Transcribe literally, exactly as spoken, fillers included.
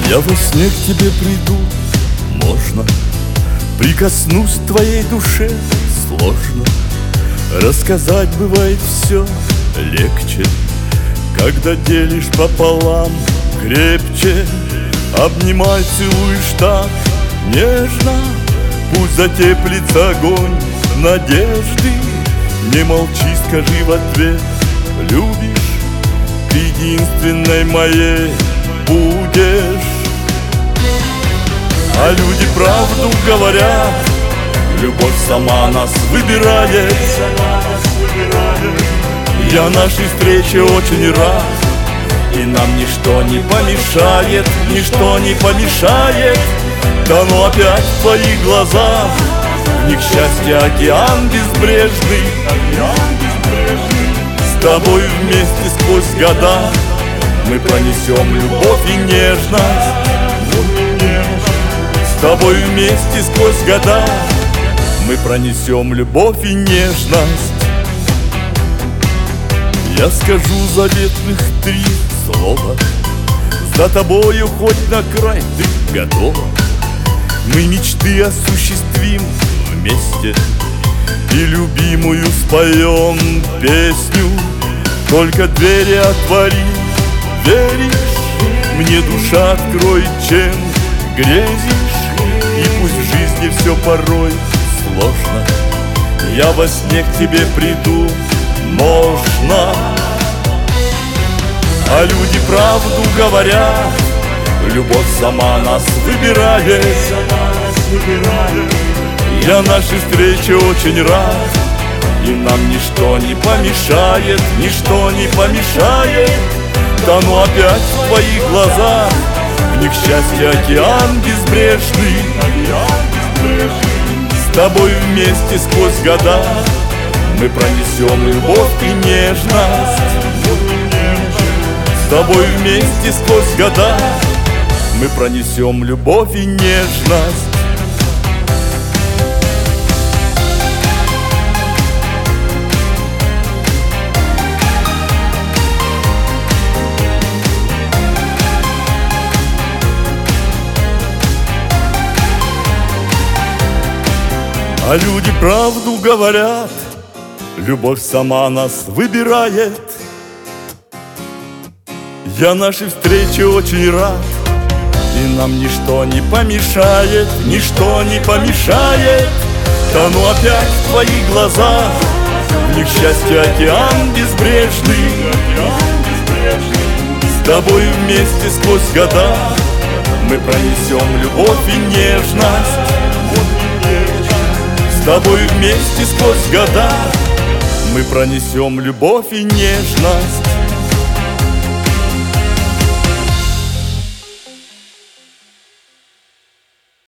Я во сне к тебе приду, можно, прикоснусь к твоей душе, сложно. Рассказать бывает все легче, когда делишь пополам, крепче. Обнимай, целуешь так нежно, пусть затеплится огонь надежды. Не молчи, скажи в ответ, любишь, ты единственной моей будешь. А люди правду говорят, любовь сама нас выбирает. Я нашей встрече очень рад, и нам ничто не помешает, ничто не помешает. Тону опять в твоих глазах, в них счастья океан безбрежный. С тобой вместе сквозь года мы пронесем любовь и нежность. С тобой вместе сквозь года мы пронесем любовь и нежность. Я скажу заветных три слова, за тобою хоть на край ты готова. Мы мечты осуществим вместе и любимую споем песню. Только двери отвори, веришь, мне душа откроет, чем грезишь. И пусть в жизни все порой сложно, я во сне к тебе приду, можно. А люди правду говорят, любовь сама нас выбирает. Я нашей встрече очень рад, и нам ничто не помешает, ничто не помешает. Тону опять в твоих глазах, в них счастье океан безбрежный. С тобой вместе сквозь года мы пронесем любовь и нежность. С тобой вместе сквозь года мы пронесем любовь и нежность. А люди правду говорят, любовь сама нас выбирает. Я нашей встрече очень рад, и нам ничто не помешает, ничто не помешает. Тону опять в твоих глазах, в них счастье океан безбрежный. С тобой вместе сквозь года мы пронесем любовь и нежность. С тобой вместе сквозь года мы пронесем любовь и нежность.